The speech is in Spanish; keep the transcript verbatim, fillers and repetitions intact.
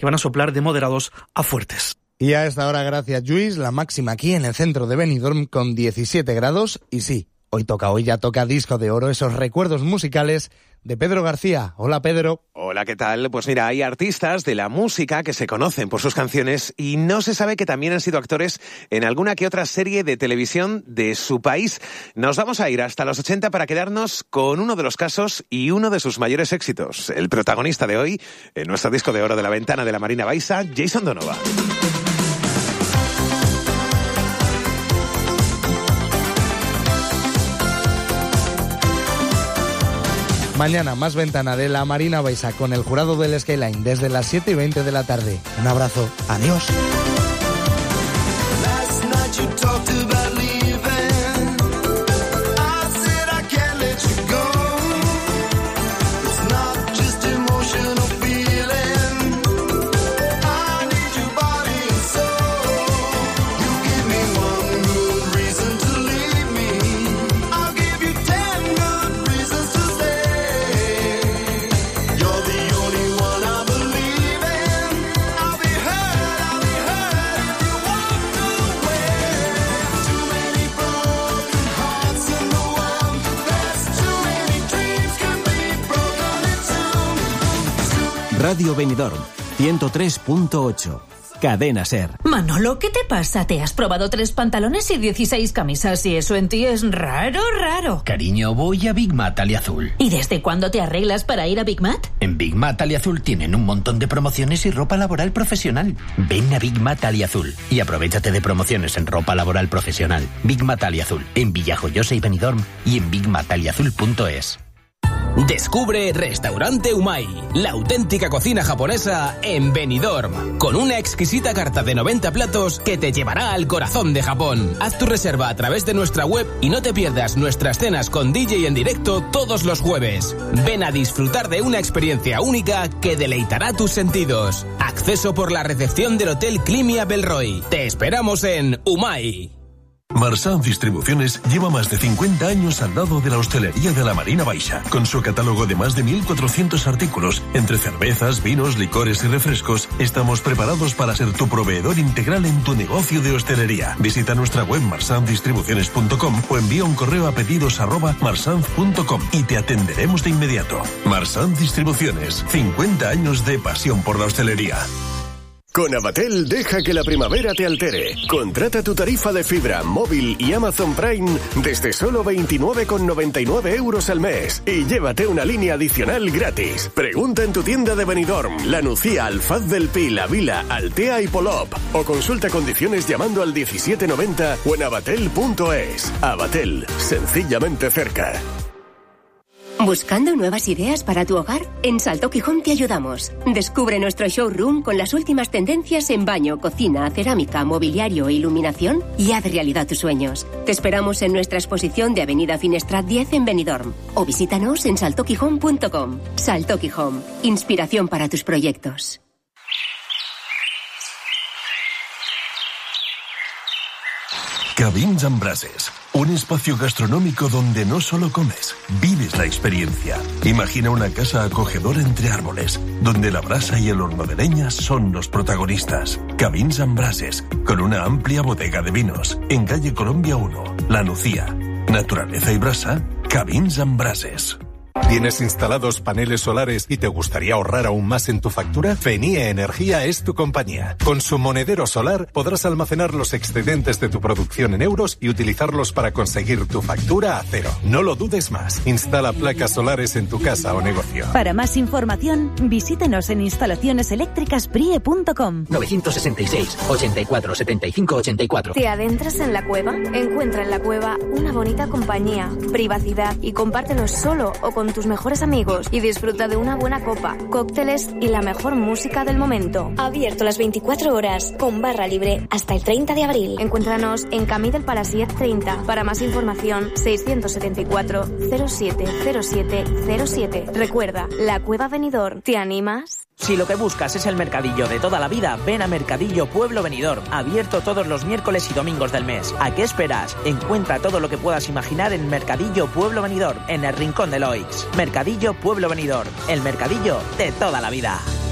que van a soplar de moderados a fuertes. Y a esta hora, gracias Lluís, la máxima aquí en el centro de Benidorm con diecisiete grados. Y sí, hoy toca, hoy ya toca Disco de Oro, esos recuerdos musicales de Pedro García. Hola, Pedro. Hola, ¿qué tal? Pues mira, hay artistas de la música que se conocen por sus canciones y no se sabe que también han sido actores en alguna que otra serie de televisión de su país. Nos vamos a ir hasta los ochenta para quedarnos con uno de los casos y uno de sus mayores éxitos. El protagonista de hoy, en nuestro Disco de Oro de la Ventana de la Marina Baixa, Jason Donovan. Mañana más Ventana de la Marina Baixa con el jurado del Skyline desde las siete y veinte de la tarde. Un abrazo. Adiós. Radio Benidorm, ciento tres punto ocho. Cadena Ser. Manolo, ¿qué te pasa? ¿Te has probado tres pantalones y dieciséis camisas y eso en ti es raro, raro? Cariño, voy a Big Mat Aliazul. ¿Y desde cuándo te arreglas para ir a Big Mat? En Big Mat Aliazul tienen un montón de promociones y ropa laboral profesional. Ven a Big Mat Aliazul y aprovéchate de promociones en ropa laboral profesional. Big Mat Aliazul, en Villajoyosa y Benidorm y en big mat aliazul punto es. Descubre Restaurante Umai, la auténtica cocina japonesa en Benidorm, con una exquisita carta de noventa platos que te llevará al corazón de Japón. Haz tu reserva a través de nuestra web y no te pierdas nuestras cenas con D J en directo todos los jueves. Ven a disfrutar de una experiencia única que deleitará tus sentidos. Acceso por la recepción del Hotel Climia Belroy. Te esperamos en Umai. Marsan Distribuciones lleva más de cincuenta años al lado de la hostelería de la Marina Baixa, con su catálogo de más de mil cuatrocientos artículos, entre cervezas, vinos, licores y refrescos. Estamos preparados para ser tu proveedor integral en tu negocio de hostelería. Visita nuestra web marsan distribuciones punto com o envía un correo a pedidos arroba marsanz punto com y te atenderemos de inmediato. Marsan Distribuciones, cincuenta años de pasión por la hostelería. Con Avatel, deja que la primavera te altere. Contrata tu tarifa de fibra, móvil y Amazon Prime desde solo veintinueve con noventa y nueve euros al mes y llévate una línea adicional gratis. Pregunta en tu tienda de Benidorm, La Nucía, Alfaz del Pi, La Vila, Altea y Polop o consulta condiciones llamando al diecisiete noventa o en avatel punto es. Avatel, sencillamente cerca. ¿Buscando nuevas ideas para tu hogar? En Saltoki Home te ayudamos. Descubre nuestro showroom con las últimas tendencias en baño, cocina, cerámica, mobiliario e iluminación y haz realidad tus sueños. Te esperamos en nuestra exposición de Avenida Finestrat diez en Benidorm o visítanos en saltoki home punto com. Saltoki Home, inspiración para tus proyectos. Cabins and Brasses, un espacio gastronómico donde no solo comes, vives la experiencia. Imagina una casa acogedora entre árboles, donde la brasa y el horno de leña son los protagonistas. Cabins and Brasses, con una amplia bodega de vinos, en calle Colombia uno, La Nucía. Naturaleza y brasa, Cabins and Brasses. ¿Tienes instalados paneles solares y te gustaría ahorrar aún más en tu factura? Fenie Energía es tu compañía. Con su monedero solar podrás almacenar los excedentes de tu producción en euros y utilizarlos para conseguir tu factura a cero. No lo dudes más. Instala placas solares en tu casa o negocio. Para más información, visítenos en instalaciones eléctricas prie punto com. nueve seis seis, ochenta y cuatro, setenta y cinco, ochenta y cuatro. ¿Te adentras en la cueva? Encuentra en la cueva una bonita compañía, privacidad y compártelo solo o con tus mejores amigos y disfruta de una buena copa, cócteles y la mejor música del momento. Abierto las veinticuatro horas, con barra libre hasta el treinta de abril. Encuéntranos en Camí del Palasiet treinta. Para más información, seiscientos setenta y cuatro, cero siete cero siete cero siete. Recuerda, la Cueva Benidorm. ¿Te animas? Si lo que buscas es el mercadillo de toda la vida, ven a Mercadillo Pueblo Benidorm, abierto todos los miércoles y domingos del mes. ¿A qué esperas? Encuentra todo lo que puedas imaginar en Mercadillo Pueblo Benidorm, en el rincón de Loix. Mercadillo Pueblo Benidorm, el mercadillo de toda la vida.